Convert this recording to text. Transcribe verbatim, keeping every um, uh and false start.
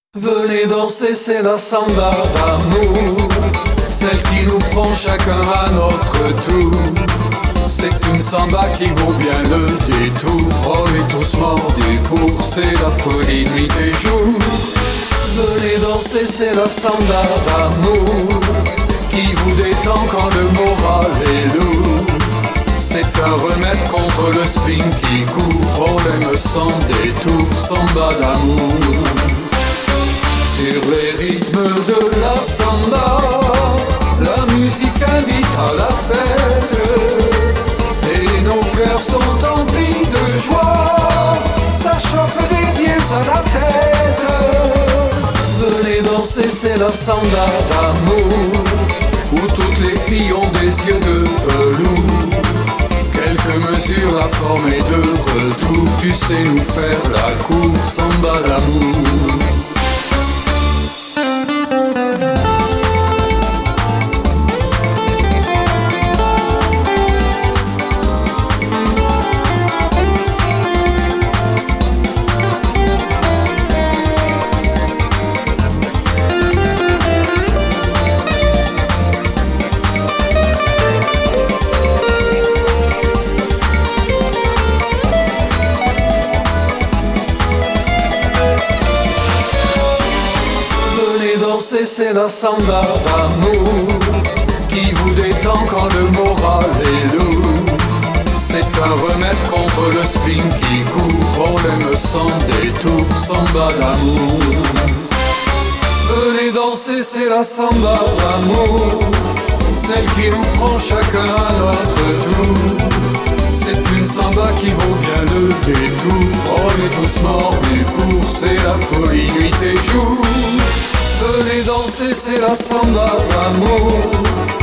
Venez danser, c'est la samba d'amour, celle qui nous prend chacun à notre tour. C'est une samba qui vaut bien le détour. On est tous mordus pour, c'est la folie nuit et jour. Venez danser, c'est la samba d'amour, qui vous détend quand le moral est lourd. C'est un remède contre le spin qui court. On l'aime sans détour, samba d'amour. Sur les rythmes de la samba, la musique invite à la fête, et nos cœurs sont emplis de joie. Ça chauffe des pieds à la tête. Venez danser, c'est la samba d'amour, où toutes les filles ont des yeux de velours. Quelques mesures, la forme est de retour. Tu sais nous faire la cour, samba d'amour. Danser, c'est la samba d'amour, qui vous détend quand le moral est lourd. C'est un remède contre le spin qui court. On l'aime sans détour, samba d'amour. Venez danser, c'est la samba d'amour, celle qui nous prend chacun à notre tour. C'est une samba qui vaut bien le détour. On est tous mordus pour, c'est la folie nuit et jour. Venez danser, c'est la samba d'amour.